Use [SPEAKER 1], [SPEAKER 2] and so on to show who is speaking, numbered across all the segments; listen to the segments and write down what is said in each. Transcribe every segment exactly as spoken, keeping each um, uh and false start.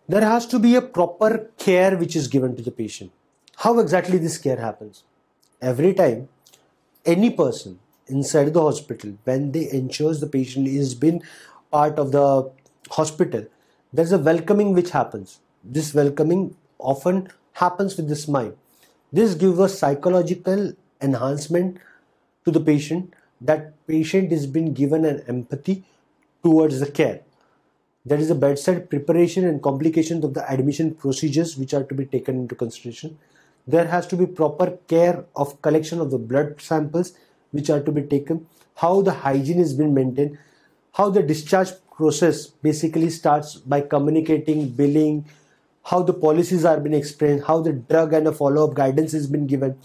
[SPEAKER 1] There has to be a proper care which is given to the patient. How exactly this care happens? Every time any person inside the hospital, when they ensures the patient is been part of the hospital, there's a welcoming which happens. This welcoming often happens with the smile. This gives a psychological enhancement to the patient, that patient is being given an empathy towards the care. There is a bedside preparation and complications of the admission procedures which are to be taken into consideration. There has to be proper care of collection of the blood samples which are to be taken, how the hygiene is being maintained, how the discharge process basically starts by communicating, billing, how the policies are being explained, how the drug and a follow-up guidance has been given,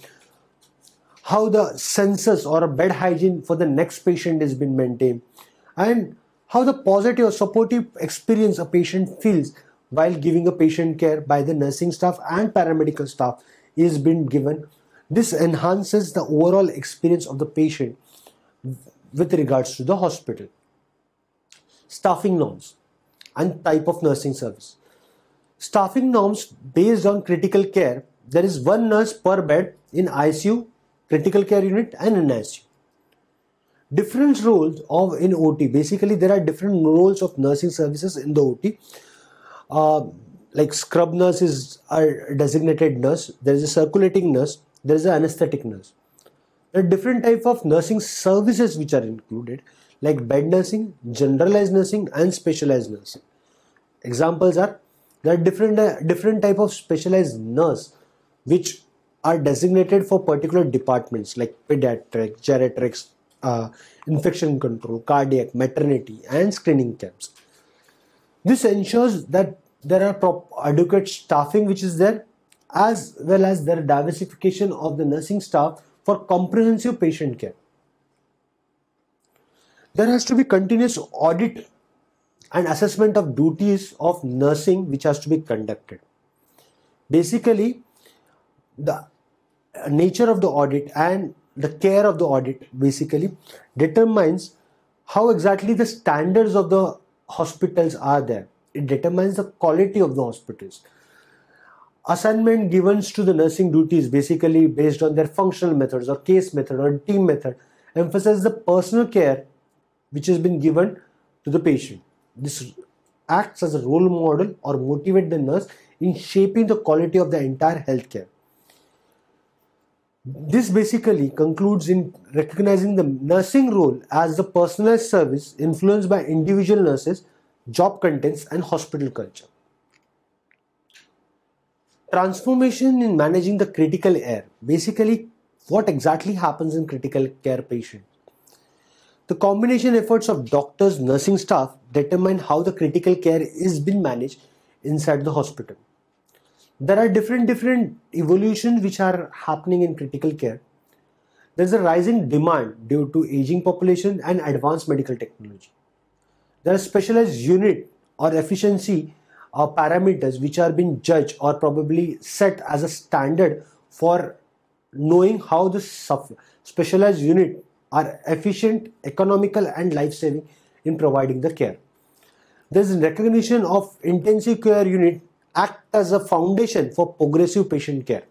[SPEAKER 1] how the census or a bed hygiene for the next patient is being maintained, and how the positive or supportive experience a patient feels while giving a patient care by the nursing staff and paramedical staff is being given. This enhances the overall experience of the patient with regards to the hospital. Staffing norms and type of nursing service. Staffing norms based on critical care. There is one nurse per bed in I C U, critical care unit, and in I C U. Different roles of in O T. Basically, there are different roles of nursing services in the O T. Uh, like scrub nurse is a designated nurse. There is a circulating nurse. There is an anesthetic nurse. There are different types of nursing services which are included, like bed nursing, generalized nursing, and specialized nursing. Examples are, there are different uh, different type of specialized nurse which are designated for particular departments like pediatrics, geriatrics, uh, infection control, cardiac, maternity, and screening camps. This ensures that there are proper adequate staffing which is there, as well as their diversification of the nursing staff for comprehensive patient care. There has to be continuous audit and assessment of duties of nursing which has to be conducted. Basically, the nature of the audit and the care of the audit basically determines how exactly the standards of the hospitals are there. It determines the quality of the hospitals. Assignment given to the nursing duties basically based on their functional methods or case method or team method emphasize the personal care which has been given to the patient. This acts as a role model or motivate the nurse in shaping the quality of the entire healthcare. This basically concludes in recognizing the nursing role as the personalized service influenced by individual nurses, job contents, and hospital culture. Transformation in managing the critical care. Basically, what exactly happens in critical care patient? The combination efforts of doctors, nursing staff determine how the critical care is being managed inside the hospital. There are different different evolutions which are happening in critical care. There is a rising demand due to aging population and advanced medical technology. There are specialized unit or efficiency or parameters which are being judged or probably set as a standard for knowing how the specialized unit are efficient, economical, and life-saving in providing the care. There is recognition of intensive care unit act as a foundation for progressive patient care.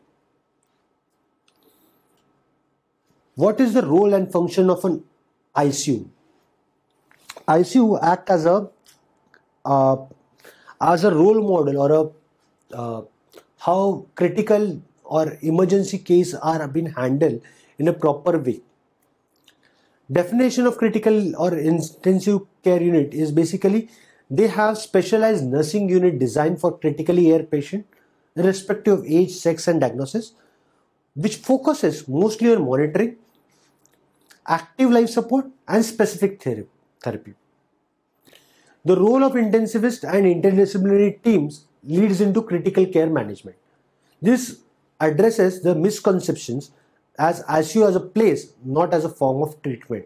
[SPEAKER 1] What is the role and function of an I C U? I C U act as a uh, as a role model or a uh, how critical or emergency case are being handled in a proper way. Definition of critical or intensive care unit is basically they have specialized nursing unit designed for critically ill patient irrespective of age, sex, and diagnosis, which focuses mostly on monitoring, active life support, and specific therapy. The role of intensivist and interdisciplinary teams leads into critical care management. This addresses the misconceptions as I C U as a place, not as a form of treatment.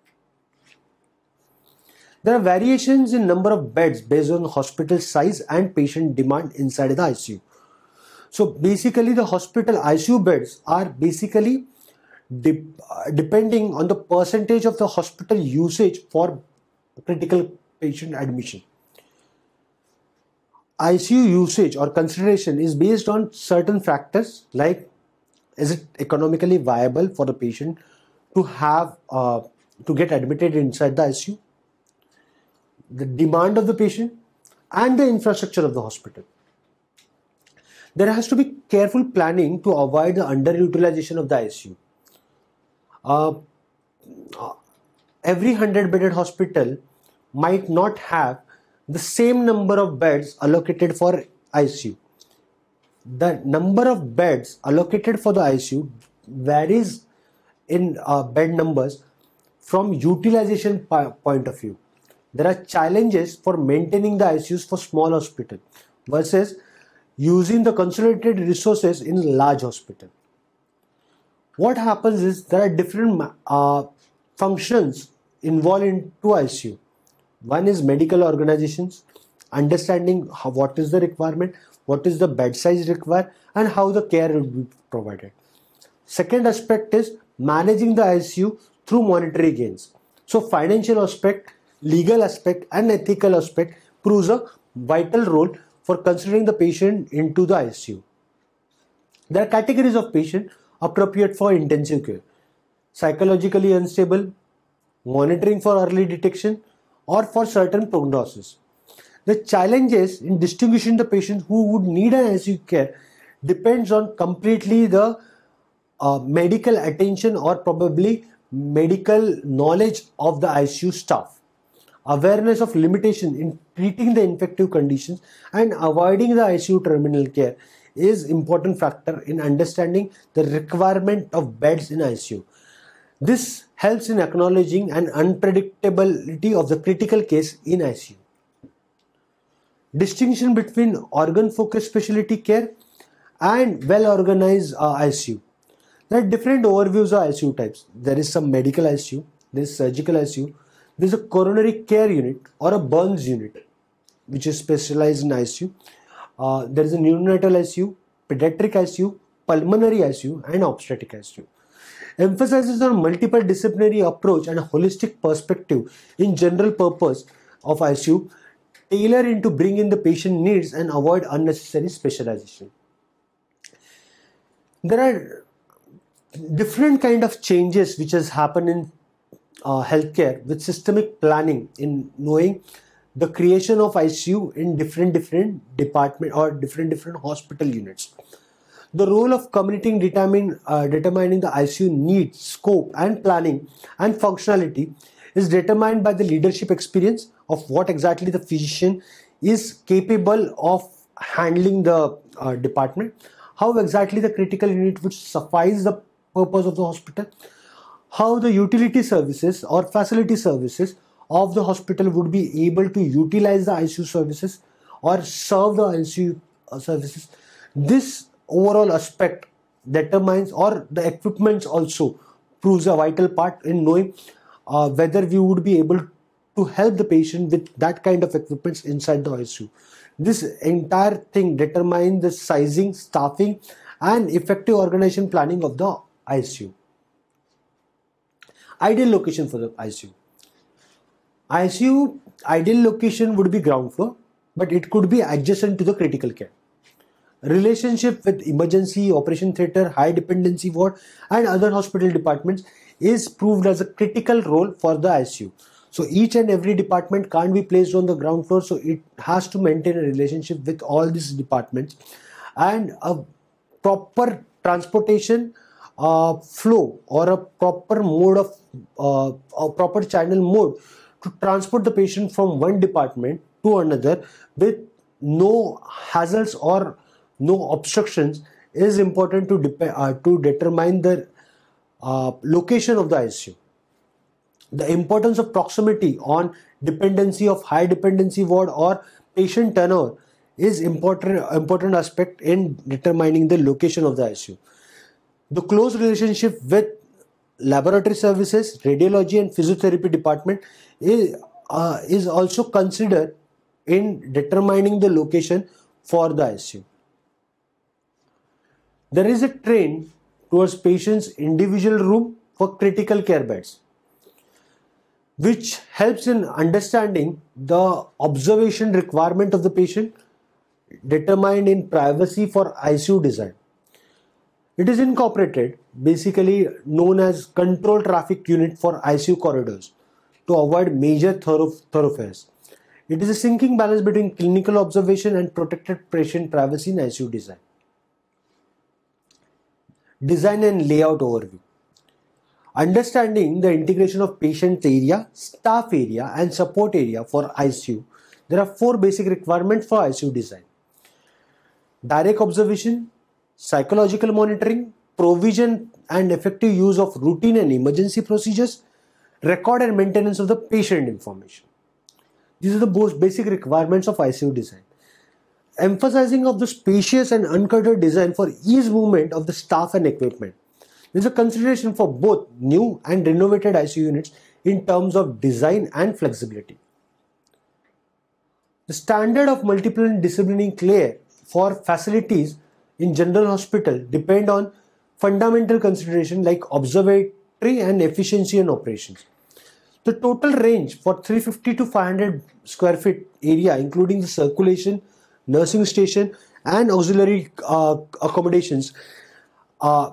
[SPEAKER 1] There are variations in number of beds based on hospital size and patient demand inside the I C U. So basically the hospital I C U beds are basically de depending on the percentage of the hospital usage for critical patient admission. I C U usage or consideration is based on certain factors like, is it economically viable for the patient to have uh, to get admitted inside the I C U, the demand of the patient, and the infrastructure of the hospital. There has to be careful planning to avoid the underutilization of the I C U. Uh, every one hundred bedded hospital might not have the same number of beds allocated for I C U. The number of beds allocated for the I C U varies in uh, bed numbers from utilization point of view. There are challenges for maintaining the I C Us for small hospitals versus using the consolidated resources in large hospital. What happens is there are different uh, functions involved into I C U. One is medical organizations, understanding how, what is the requirement, what is the bed size required, and how the care will be provided. Second aspect is managing the I C U through monetary gains. So financial aspect, legal aspect, and ethical aspect proves a vital role for considering the patient into the I C U. There are categories of patient appropriate for intensive care: psychologically unstable, monitoring for early detection, or for certain prognosis. The challenges in distinguishing the patients who would need an I C U care depends on completely the uh, medical attention or probably medical knowledge of the I C U staff. Awareness of limitation in treating the infective conditions and avoiding the I C U terminal care is important factor in understanding the requirement of beds in I C U. This helps in acknowledging an unpredictability of the critical case in I C U. Distinction between organ-focused specialty care and well-organized uh, I C U. There are different overviews of I C U types. There is some medical I C U, there is surgical I C U, there is a coronary care unit or a burns unit which is specialized in I C U. Uh, there is a neonatal I C U, pediatric I C U, pulmonary I C U, and obstetric I C U. Emphasizes on multiple disciplinary approach and a holistic perspective in general purpose of I C U, tailor into bring in the patient needs and avoid unnecessary specialization. There are different kind of changes which has happened in uh, healthcare with systemic planning in knowing the creation of I C U in different different department or different different hospital units. The role of communicating determine, uh, determining the I C U needs, scope and planning and functionality is determined by the leadership experience of what exactly the physician is capable of handling the uh, department, how exactly the critical unit would suffice the purpose of the hospital, how the utility services or facility services of the hospital would be able to utilize the I C U services or serve the I C U uh, services. This overall aspect determines, or the equipments also proves a vital part in knowing uh, whether we would be able to help the patient with that kind of equipments inside the I C U. This entire thing determines the sizing, staffing and effective organization planning of the I C U. Ideal location for the I C U. I C U ideal location would be ground floor, but it could be adjacent to the critical care. Relationship with emergency, operation theatre, high dependency ward and other hospital departments is proved as a critical role for the I C U. So each and every department can't be placed on the ground floor, so it has to maintain a relationship with all these departments, and a proper transportation uh, flow or a proper mode of uh, a proper channel mode to transport the patient from one department to another with no hazards or no obstructions is important to, de uh, to determine the uh, location of the I C U. The importance of proximity on dependency of high dependency ward or patient turnover is important important aspect in determining the location of the I C U. The close relationship with laboratory services, radiology and physiotherapy department is, uh, is also considered in determining the location for the I C U. There is a trend towards patients' individual room for critical care beds, which helps in understanding the observation requirement of the patient determined in privacy for I C U design. It is incorporated, basically known as control traffic unit for I C U corridors to avoid major thorough- thoroughfares. It is a syncing balance between clinical observation and protected patient privacy in I C U design. Design and layout overview. Understanding the integration of patient area, staff area and support area for I C U, there are four basic requirements for I C U design. Direct observation, psychological monitoring, provision and effective use of routine and emergency procedures, record and maintenance of the patient information. These are the most basic requirements of I C U design. Emphasizing of the spacious and uncluttered design for ease movement of the staff and equipment. There is a consideration for both new and renovated I C U units in terms of design and flexibility. The standard of multiple disciplining care for facilities in general hospital depend on fundamental consideration like observatory and efficiency and operations. The total range for three hundred fifty to five hundred square feet area, including the circulation, nursing station and auxiliary uh, accommodations, uh,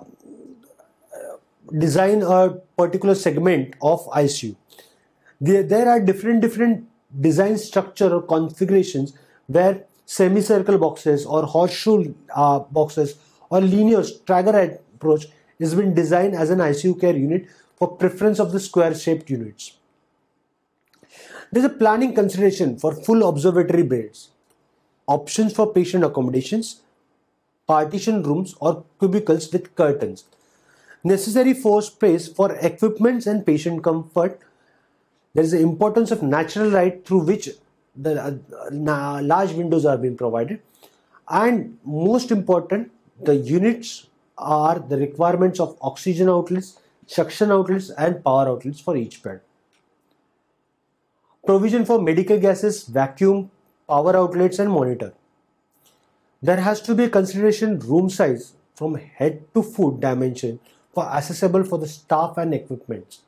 [SPEAKER 1] design a particular segment of I C U. There, there are different different design structure or configurations where semicircle boxes or horseshoe uh, boxes or linear stagger approach has been designed as an I C U care unit for preference of the square shaped units. There is a planning consideration for full observatory beds, options for patient accommodations, partition rooms or cubicles with curtains, necessary floor space for equipments and patient comfort. There is the importance of natural light through which the uh, large windows are being provided, and most important, the units are the requirements of oxygen outlets, suction outlets and power outlets for each bed. Provision for medical gases, vacuum, power outlets and monitor. There has to be a consideration room size from head to foot dimension for accessible for the staff and equipment.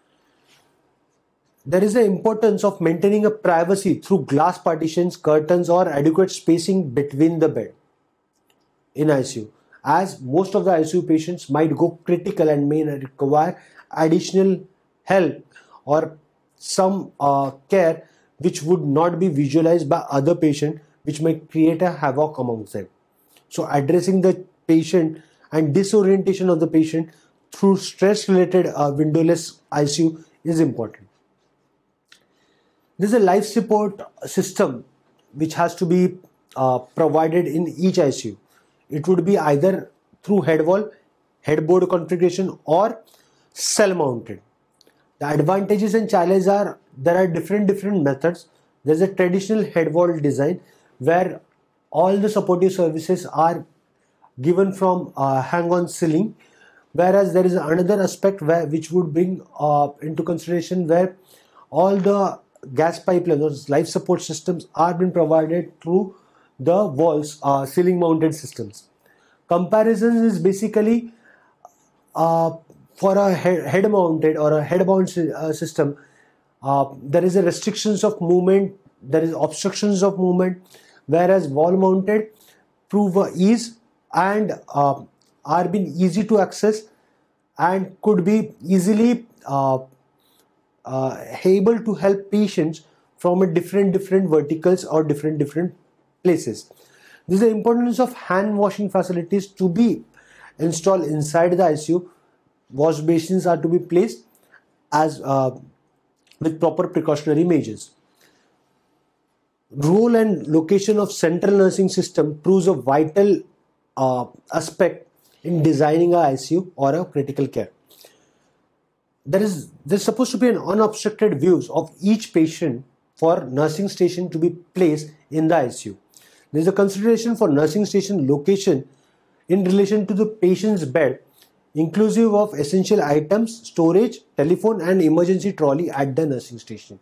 [SPEAKER 1] There is the importance of maintaining a privacy through glass partitions, curtains or adequate spacing between the bed in I C U, as most of the I C U patients might go critical and may require additional help or some uh, care which would not be visualized by other patients, which may create a havoc amongst them. So addressing the patient and disorientation of the patient through stress related uh, windowless I C U is important. There is a life support system which has to be uh, provided in each I C U. It would be either through head wall, headboard configuration or cell mounted. The advantages and challenges are there are different different methods. There is a traditional head wall design where all the supportive services are given from uh, hang-on ceiling, whereas there is another aspect where which would bring uh, into consideration where all the gas pipelines, those life support systems are being provided through the walls, uh, ceiling mounted systems. Comparisons is basically uh, for a head, head mounted or a head bound uh, system, uh, there is a restrictions of movement, there is obstructions of movement, whereas wall mounted prove ease and uh, are being easy to access and could be easily uh, uh, able to help patients from a different different verticals or different different places. This is the importance of hand washing facilities to be installed inside the I C U. Wash basins are to be placed as uh, with proper precautionary measures. Role and location of central nursing system proves a vital uh, aspect in designing a I C U or a critical care. There is there's supposed to be an unobstructed views of each patient for nursing station to be placed in the I C U. There is a consideration for nursing station location in relation to the patient's bed, inclusive of essential items, storage, telephone and emergency trolley at the nursing station.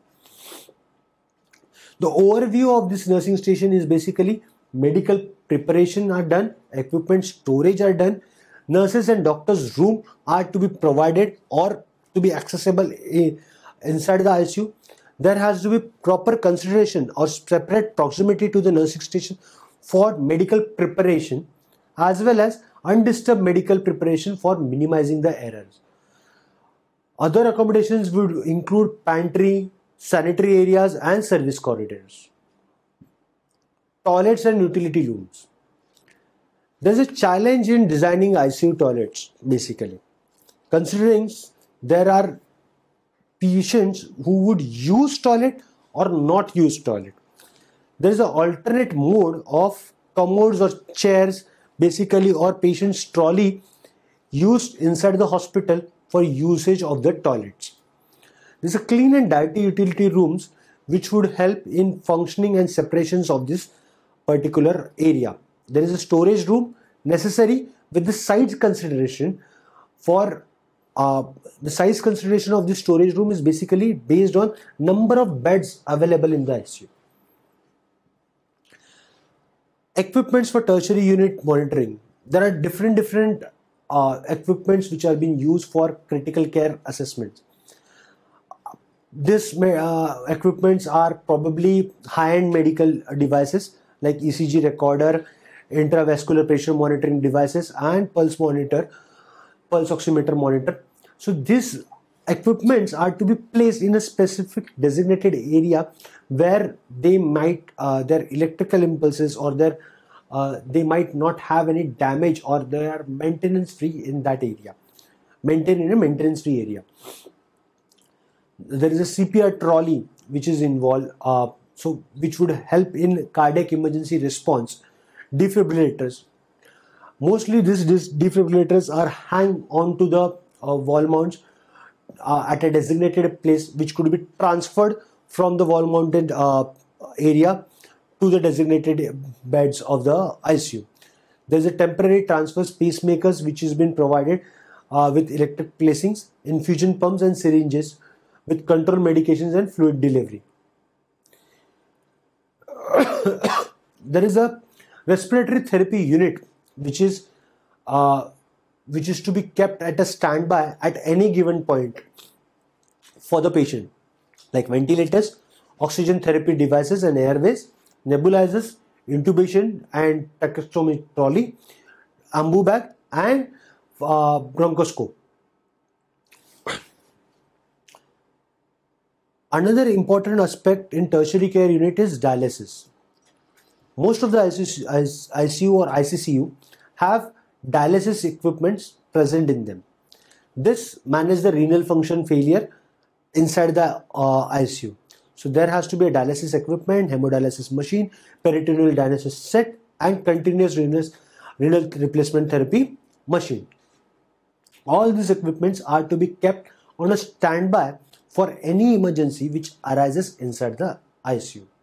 [SPEAKER 1] The overview of this nursing station is basically medical preparation are done, equipment storage are done, nurses and doctors' room are to be provided or to be accessible inside the I C U. There has to be proper consideration or separate proximity to the nursing station for medical preparation as well as undisturbed medical preparation for minimizing the errors. Other accommodations would include pantry, sanitary areas and service corridors. Toilets and utility rooms. There's a challenge in designing I C U toilets basically, considering there are patients who would use toilet or not use toilet. There is an alternate mode of commodes or chairs basically, or patient's trolley used inside the hospital for usage of the toilets. There's a clean and dirty utility rooms which would help in functioning and separations of this particular area. There is a storage room necessary with the size consideration for uh, the size consideration of this storage room is basically based on number of beds available in the I C U. Equipments for tertiary unit monitoring. There are different different uh, equipments which are being used for critical care assessments. These uh, equipments are probably high-end medical devices like E C G recorder, intravascular pressure monitoring devices and pulse monitor, pulse oximeter monitor. So these equipments are to be placed in a specific designated area where they might, uh, their electrical impulses or their, uh, they might not have any damage, or they are maintenance free in that area, maintained in a maintenance free area. There is a C P R trolley which is involved, uh, so which would help in cardiac emergency response. Defibrillators. Mostly these defibrillators are hang onto the uh, wall mounts uh, at a designated place, which could be transferred from the wall mounted uh, area to the designated beds of the I C U. There is a temporary transfer pacemakers which has been provided uh, with electric placings, infusion pumps and syringes with control medications and fluid delivery. There is a respiratory therapy unit which is uh, which is to be kept at a standby at any given point for the patient, like ventilators, oxygen therapy devices and airways, nebulizers, intubation and tracheostomy trolley, ambu bag and uh, bronchoscope. Another important aspect in tertiary care unit is dialysis. Most of the I C U or I C C U have dialysis equipments present in them. This manages the renal function failure inside the uh, I C U. So there has to be a dialysis equipment, hemodialysis machine, peritoneal dialysis set and continuous renal, renal replacement therapy machine. All these equipments are to be kept on a standby for any emergency which arises inside the I C U.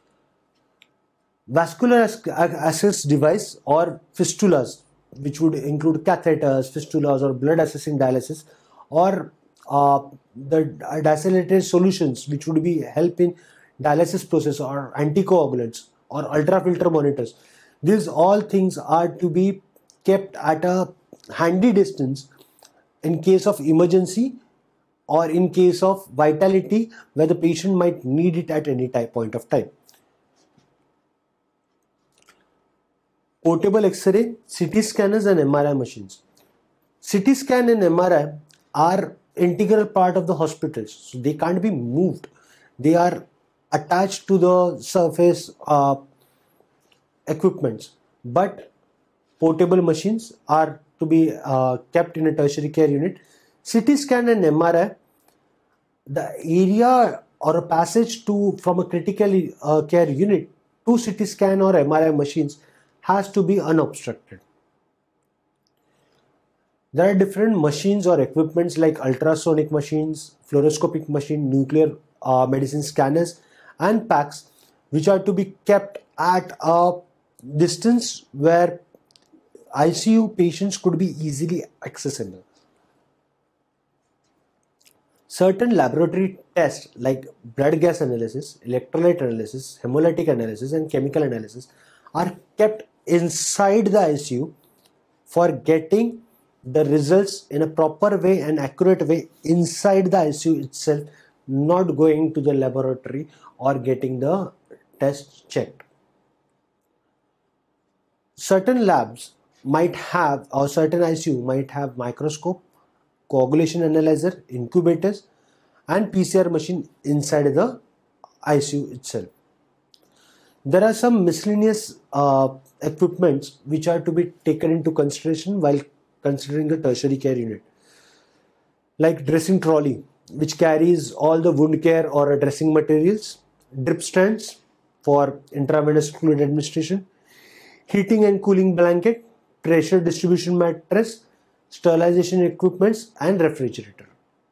[SPEAKER 1] Vascular access device or fistulas, which would include catheters, fistulas or blood assessing dialysis, or uh, the dialysated solutions which would be help in dialysis process, or anticoagulants or ultrafilter monitors. These all things are to be kept at a handy distance in case of emergency or in case of vitality where the patient might need it at any type point of time. Portable X-ray, C T scanners and M R I machines. C T scan and M R I are integral part of the hospitals, so they can't be moved. They are attached to the surface uh, equipments, but portable machines are to be uh, kept in a tertiary care unit. C T scan and M R I, the area or a passage to from a critical uh, care unit to C T scan or M R I machines has to be unobstructed. There are different machines or equipments like ultrasonic machines, fluoroscopic machine, nuclear uh, medicine scanners and packs, which are to be kept at a distance where I C U patients could be easily accessible. Certain laboratory tests like blood gas analysis, electrolyte analysis, hemolytic analysis and chemical analysis are kept inside the I C U for getting the results in a proper way and accurate way inside the I C U itself, not going to the laboratory or getting the test checked. certain labs might have, or certain I C U might have microscope, coagulation analyzer, incubators, and P C R machine inside the I C U itself. There are some miscellaneous uh, equipments which are to be taken into consideration while considering a tertiary care unit, like dressing trolley, which carries all the wound care or dressing materials, drip stands for intravenous fluid administration, heating and cooling blanket, pressure distribution mattress, sterilization equipments, and refrigerator.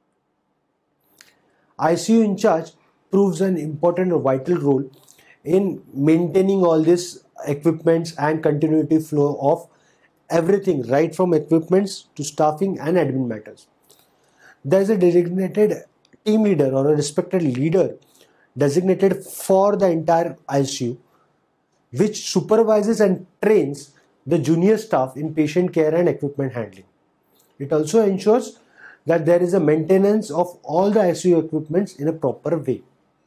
[SPEAKER 1] I C U in charge proves an important or vital role in maintaining all these equipments and continuity flow of everything, right from equipments to staffing and admin matters. There is a designated team leader or a respected leader designated for the entire I C U, which supervises and trains the junior staff in patient care and equipment handling. It also ensures that there is a maintenance of all the I C U equipments in a proper way.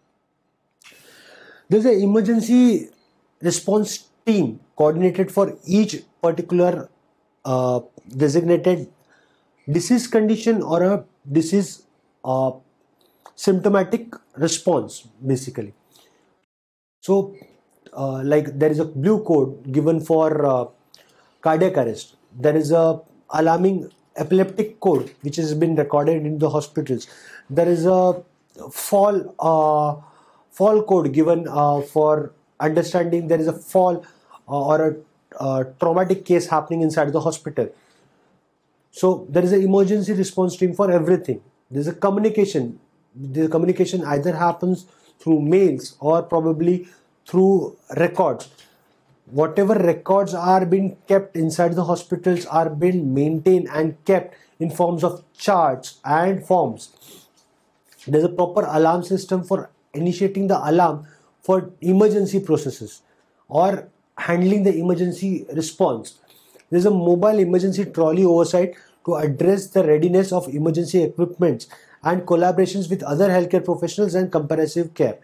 [SPEAKER 1] There is an emergency response team coordinated for each particular uh, designated disease condition or a disease uh, symptomatic response, basically. So uh, like there is a blue code given for uh, cardiac arrest. There is a alarming epileptic code which has been recorded in the hospitals. There is a fall uh, fall code given uh, for understanding there is a fall uh, or a uh, traumatic case happening inside the hospital. So there is an emergency response team for everything. There is a communication. The communication either happens through mails or probably through records. Whatever records are being kept inside the hospitals are being maintained and kept in forms of charts and forms. There's a proper alarm system for initiating the alarm for emergency processes or handling the emergency response. There's a mobile emergency trolley oversight to address the readiness of emergency equipments and collaborations with other healthcare professionals and comparative care.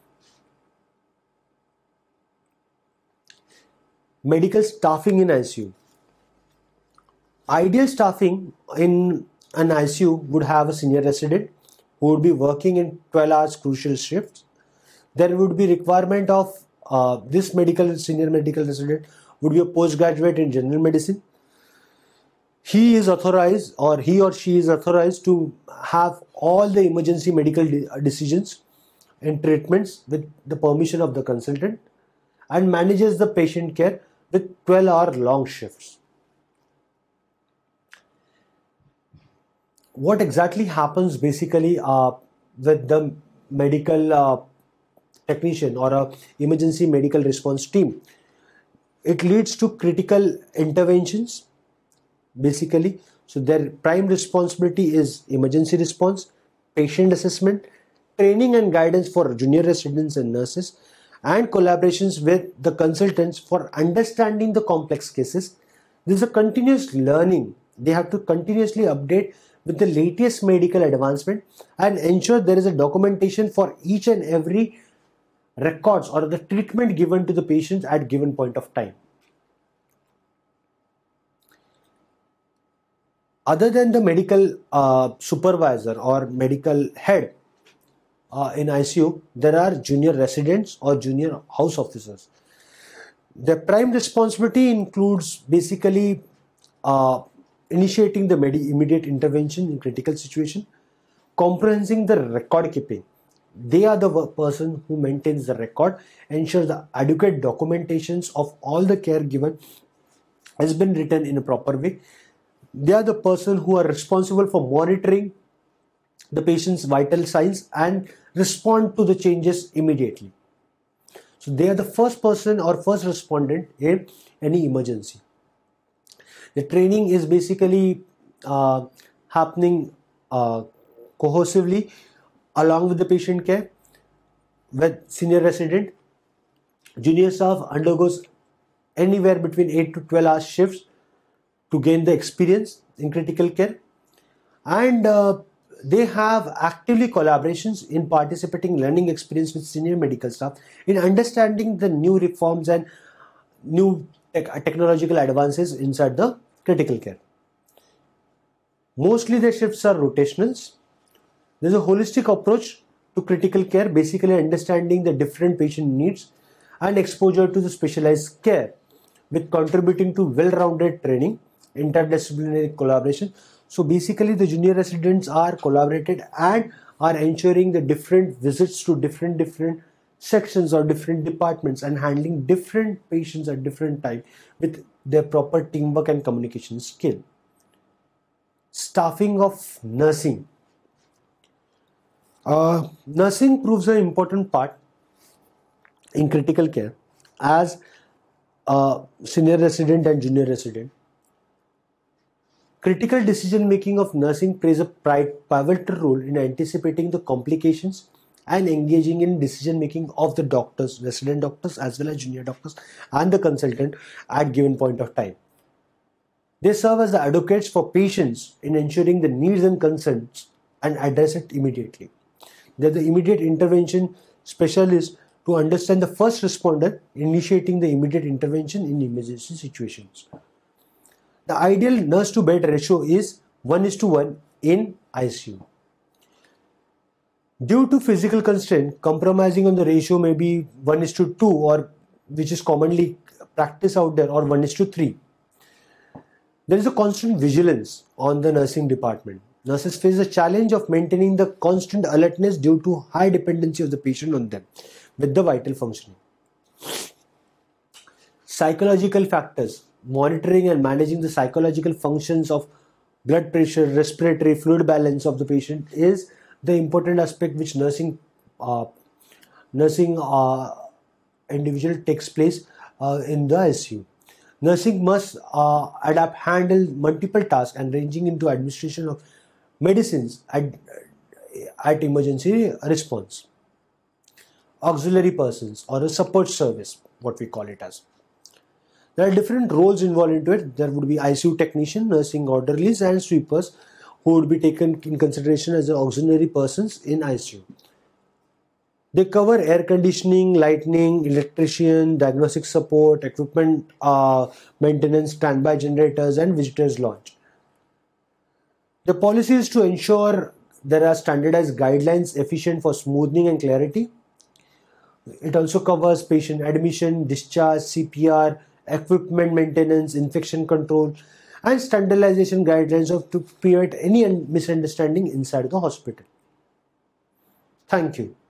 [SPEAKER 1] Medical staffing in I C U. Ideal staffing in an I C U would have a senior resident who would be working in twelve hours crucial shifts. There would be requirement of uh, this medical senior medical resident would be a postgraduate in general medicine. He is authorized or he or she is authorized to have all the emergency medical de decisions and treatments with the permission of the consultant and manages the patient care with twelve hour long shifts. What exactly happens basically uh, with the medical uh, technician or a emergency medical response team? It leads to critical interventions basically. So their prime responsibility is emergency response, patient assessment, training and guidance for junior residents and nurses, and collaborations with the consultants for understanding the complex cases. This is a continuous learning. They have to continuously update with the latest medical advancement and ensure there is a documentation for each and every records or the treatment given to the patients at given point of time. Other than the medical uh, supervisor or medical head uh, in I C U, there are junior residents or junior house officers. Their prime responsibility includes basically uh, initiating the immediate intervention in critical situation, comprehending the record keeping. They are the person who maintains the record, ensures the adequate documentations of all the care given has been written in a proper way. They are the person who are responsible for monitoring the patient's vital signs and respond to the changes immediately. So they are the first person or first respondent in any emergency. The training is basically uh, happening uh, cohesively along with the patient care. With senior resident, junior staff undergoes anywhere between eight to twelve hours shifts to gain the experience in critical care, and uh, they have actively collaborations in participating learning experience with senior medical staff in understanding the new reforms and new tech, technological advances inside the critical care. Mostly the shifts are rotationals. There's a holistic approach to critical care, basically understanding the different patient needs and exposure to the specialized care, with contributing to well-rounded training, interdisciplinary collaboration. So basically the junior residents are collaborated and are ensuring the different visits to different different sections or different departments and handling different patients at different time with their proper teamwork and communication skill. Staffing of nursing. Uh, nursing proves an important part in critical care as a senior resident and junior resident. Critical decision making of nursing plays a pivotal role in anticipating the complications and engaging in decision making of the doctors, resident doctors as well as junior doctors and the consultant at given point of time. They serve as the advocates for patients in ensuring the needs and concerns and address it immediately. They are the immediate intervention specialists to understand the first responder, initiating the immediate intervention in emergency situations. The ideal nurse to bed ratio is one is to one in I C U. Due to physical constraint, compromising on the ratio may be one is to two, or which is commonly practiced out there, or one is to three. There is a constant vigilance on the nursing department. Nurses face the challenge of maintaining the constant alertness due to high dependency of the patient on them with the vital functioning. Psychological factors. Monitoring and managing the psychological functions of blood pressure, respiratory, fluid balance of the patient is the important aspect which nursing uh, nursing uh, individual takes place uh, in the I C U. Nursing must uh, adapt, handle multiple tasks and ranging into administration of medicines at, at emergency response. Auxiliary persons or a support service, what we call it as. There are different roles involved into it. There would be I C U technician, nursing orderlies and sweepers who would be taken in consideration as the auxiliary persons in I C U. They cover air conditioning, lighting, electrician, diagnostic support, equipment uh, maintenance, standby generators and visitors lounge. The policy is to ensure there are standardized guidelines efficient for smoothing and clarity. It also covers patient admission, discharge, C P R, equipment maintenance, infection control and standardization guidelines of to prevent any misunderstanding inside the hospital. Thank you.